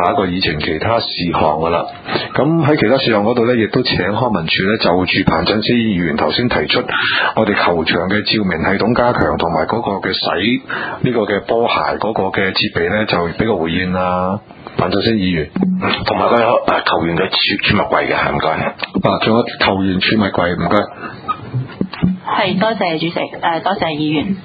下一個議程其他事項噶啦。咁喺其他事項嗰度呢，亦都請康文署呢就住彭振昇議員頭先提出我哋球場嘅照明系統加強同埋嗰個嘅洗呢個嘅波鞋嗰個嘅設備呢，就俾個回應啦。彭振昇議員， 同埋個球員嘅儲物櫃嘅，唔該。 仲有球員儲物櫃，唔該。 係，多謝主席，多謝議員。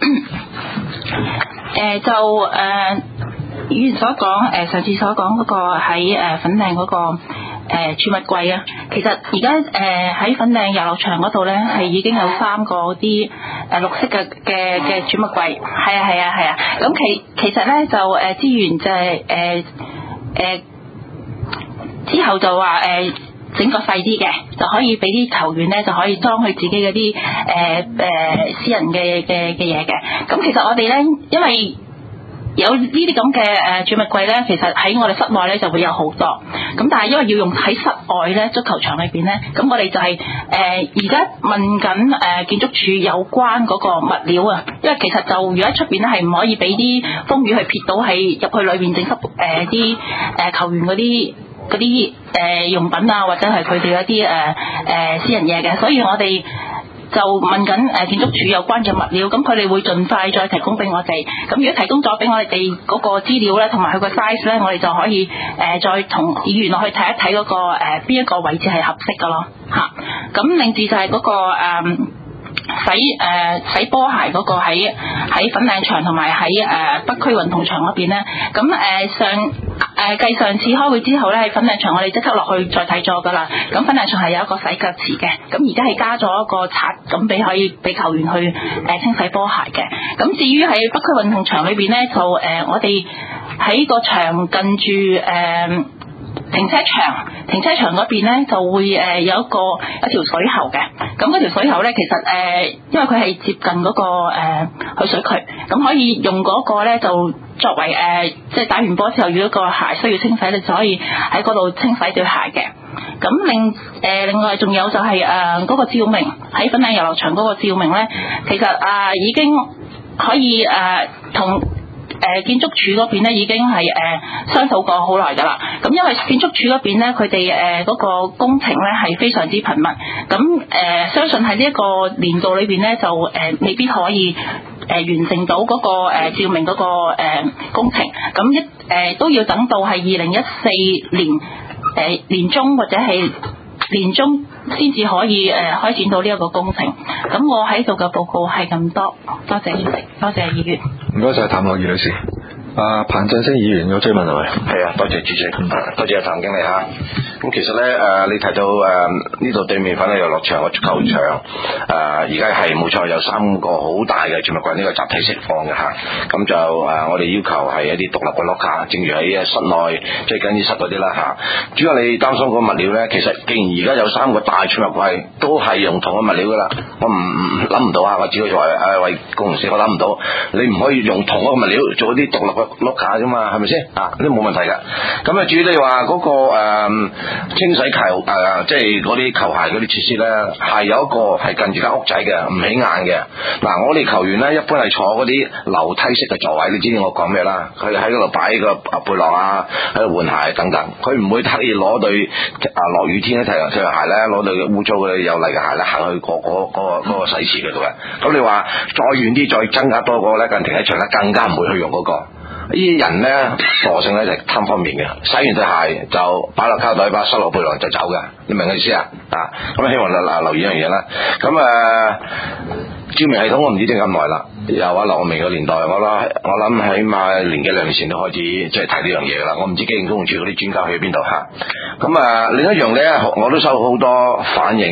議員所講，上次所講嗰個喺粉嶺嗰個儲物櫃啊，其實而家喺粉嶺遊樂場嗰度咧，係已經有3個啲綠色嘅儲物櫃，係啊。咁其實咧就資源就係之後就話整個細啲嘅，就可以俾啲球員咧就可以裝佢自己嗰啲私人嘅嘢嘅。咁其實我哋咧，因為有呢啲咁嘅儲物櫃咧，其實喺我哋室內咧就會有好多。咁但係因為要用喺室外咧，足球場裏邊咧，咁我哋就係而家問緊建築署有關嗰個物料啊。因為其實就如果喺出邊咧係唔可以俾啲風雨去撇到係入去裏邊整濕啲球員嗰啲用品啊，或者係佢哋一啲私人嘢嘅，所以我哋就問緊建築署有關嘅物料，咁佢哋會盡快再提供俾我哋。咁如果提供咗俾我哋嗰個資料咧，同埋佢個 size 咧，我哋就可以再同議員落去睇一睇嗰個邊一個位置係合適㗎咯嚇。咁另至就係嗰個洗波鞋嗰個喺粉嶺場同埋喺北區運動場嗰邊咧，咁繼上次開會之後咧，喺粉嶺場我哋即刻落去再睇咗㗎啦。咁粉嶺場係有一個洗腳池嘅，咁而家係加咗一個刷，咁可以俾球員去清洗波鞋嘅。咁至於喺北區運動場裏邊咧，就我哋喺個場近住停車場嗰邊咧就會有一條水喉嘅。咁嗰條水喉咧，其實因為佢係接近嗰個去水渠，咁可以用嗰個咧就作為即係打完波之後，如果個鞋需要清洗，你就可以喺嗰度清洗對鞋嘅。咁另外仲有就係嗰個照明，喺粉嶺遊樂場嗰個照明咧，其實已經可以同建築署嗰邊咧已經係商討過好耐㗎啦。咁因為建築署嗰邊咧，佢哋嗰個工程咧係非常之頻密，咁相信喺呢一個年度裏邊咧就未必可以完成到嗰個照明嗰個工程。咁都要等到係2014年年中或者係年中先至可以開展到呢一個工程。咁我喺度嘅報告係咁多，多謝主席，多謝議員。 唔該晒譚樂儀女士。彭振昇議員有追問係咪？ 係啊，多謝主席，多謝譚經理嚇。咁其實咧你提到呢度對面粉嶺遊樂場個足球場而家係冇錯有3個好大嘅儲物櫃，呢個集體釋放嘅嚇。咁就我哋要求係一啲獨立嘅 locker，正如喺室內即係更衣室嗰啲啦嚇。主要你擔心嗰個物料咧，其實既然而家有3個大儲物櫃都係用同嘅物料噶啦，我諗唔到啊！我只可以話為工程師，我諗唔到你唔可以用同一個物料做一啲獨立嘅locker啫嘛，係咪先啊？呢冇問題㗎。咁至於你話嗰個清洗球即係嗰啲球鞋嗰啲設施咧，係有一個係近住間屋仔嘅，唔起眼嘅。嗱，我哋球員咧一般係坐嗰啲樓梯式嘅座位，你知我講咩啦？佢喺嗰度擺個背囊啊，喺度換鞋等等，佢唔會特意攞對落雨天咧踢鞋咧，攞對污糟嘅有泥嘅鞋咧行去嗰個洗池嗰度嘅。咁你話再遠啲，再增加多個咧，近停車場咧更加唔會去用嗰個。呢啲人咧惰性咧就貪方便嘅，洗完對鞋就擺落膠袋，把塞落背囊就走嘅，你明我意思啊？咁希望留意一樣嘢啦。咁照明系統我唔知點咁耐啦，又話羅明個年代，我諗起碼年幾2年前都開始即係睇呢樣嘢噶啦。我唔知機電工程署嗰啲專家去邊度嚇。咁另一樣咧，我都收好多反映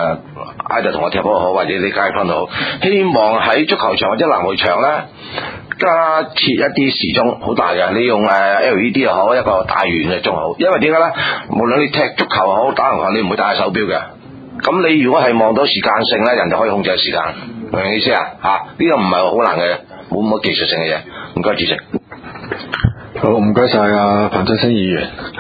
Ida 同我踢波好，或者啲街坊都好，希望喺足球場或者籃球場咧加設一啲時鐘好大嘅，你用LED 又好，一個大圓嘅仲好。因為點解咧？無論你踢足球又好，打籃球，你唔會戴手錶嘅。咁你如果係望到時間性咧，人就可以控制時間，明唔明意思啊？呢個唔係好難嘅，冇乜技術性嘅嘢。唔該主席。 好，唔該晒彭振昇議員。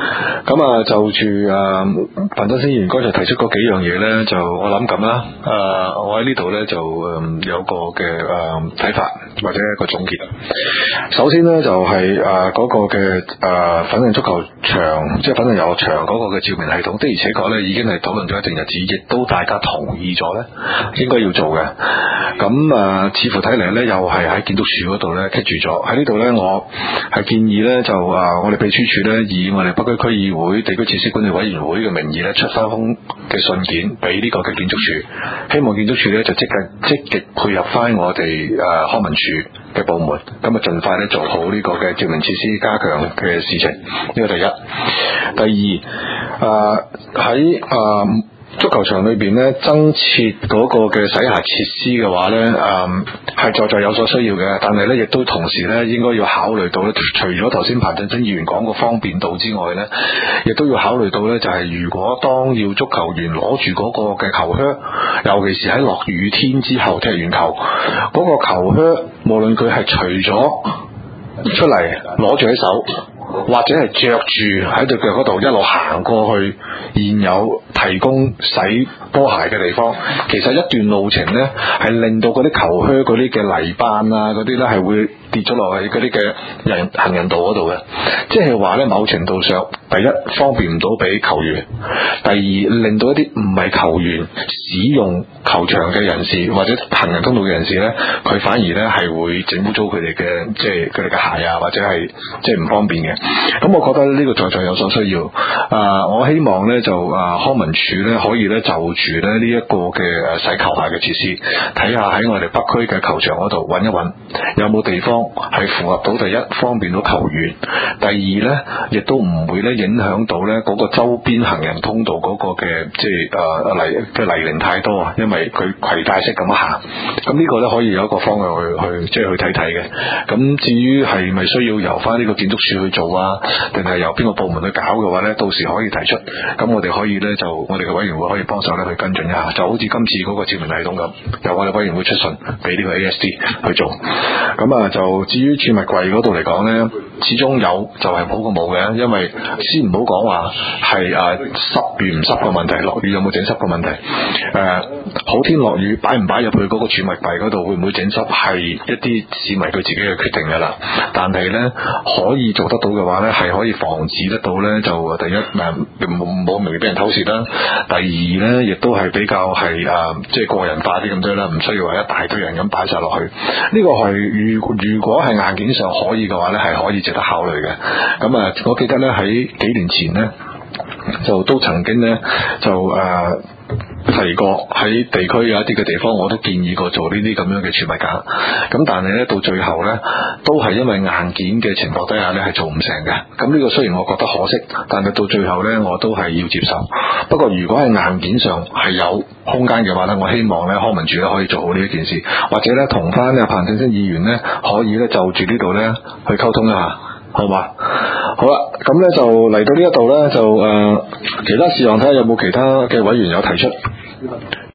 咁啊，就住彭振星議員剛才提出嗰幾樣嘢咧，就我諗咁啦。我喺呢度咧就有個嘅睇法或者一個總結。首先咧就係嗰個嘅粉嶺足球場，即係粉嶺遊樂場嗰個嘅照明系統的而且確咧已經係討論咗一定日子，亦都大家同意咗咧應該要做嘅。咁似乎睇嚟咧又係喺建築署嗰度咧棘住咗。喺呢度咧我係建議咧就我哋秘書處咧以我哋北區區議會地區設施管理委員會嘅名義咧出翻封嘅信件俾呢個嘅建築署，希望建築署咧就積極配合翻我哋康文署嘅部門，咁啊盡快咧做好呢個嘅照明設施加強嘅事情。呢個第一。第二，喺足球場裏邊咧增設嗰個嘅洗鞋設施嘅話咧，係在有所需要嘅，但係咧亦都同時咧應該要考慮到咧，除咗頭先彭振星議員講個方便度之外咧，亦都要考慮到咧，就係如果當要足球員攞住嗰個嘅球靴，尤其是喺落雨天之後踢完球，嗰個球靴無論佢係除咗出嚟攞住喺手，或者係着住喺對腳嗰度一路行過去現有提供洗波鞋嘅地方，其實一段路程呢係令到嗰啲球靴嗰啲嘅泥斑啊嗰啲呢係會跌咗落去嗰啲嘅行人道嗰度嘅，即係話呢某程度上，第一方便唔到俾球員，第二令到一啲唔係球員使用球場嘅人士或者行人通道嘅人士呢，佢反而呢係會整污糟佢哋嘅即係佢哋嘅鞋啊，或者係即係唔方便嘅。咁我覺得呢個在有所需要。我希望呢就康文署呢可以呢就住呢一個嘅洗球鞋嘅設施，睇下喺我哋北區嘅球場嗰度揾一揾有冇地方係符合到第一方便到球員，第二呢亦都唔會呢影響到呢嗰個周邊行人通道嗰個嘅即係泥濘太多啊，因為佢攜帶式咁行。咁呢個呢可以有一個方向去即係去睇睇嘅。咁至於係咪需要由翻呢個建築署去做啊，定係由邊個部門去搞嘅話呢，到時可以提出，咁我哋可以呢，就我哋嘅委員會可以幫手呢去跟進一下，就好似今次嗰個照明系統咁，由我哋委員會出信俾呢個 ASD 去做。咁就至於儲物櫃嗰度嚟講呢，始終有就係好過冇嘅，因為先唔好講話係濕與唔濕嘅問題，落雨有冇整濕嘅問題，好天落雨擺唔擺入去嗰個儲物櫃嗰度會唔會整濕係一啲市民佢自己嘅決定㗎啦。但係呢，可以做得到嘅話呢，係可以防止得到呢，就第一冇明俾人偷竊啦，第二呢，亦都係比較係即係個人化啲咁多啦，唔需要話一大堆人咁擺晒落去。呢個係如果係硬件上可以嘅話呢，係可以值得考慮嘅。咁我記得呢，喺幾年前呢，就都曾經呢，就提過喺地區有一啲嘅地方，我都建議過做呢啲咁樣嘅儲物架。咁但係呢，到最後呢，都係因為硬件嘅情況底下呢，係做唔成嘅。咁呢個雖然我覺得可惜，但係到最後呢，我都係要接受。不過如果係硬件上係有空間嘅話呢，我希望呢康文署呢可以做好呢一件事，或者呢同翻彭振星議員呢，可以呢就住呢度呢去溝通一下。好嘛？好啦，咁呢就嚟到呢一度呢，就其他事項睇下有冇其他嘅委員有提出。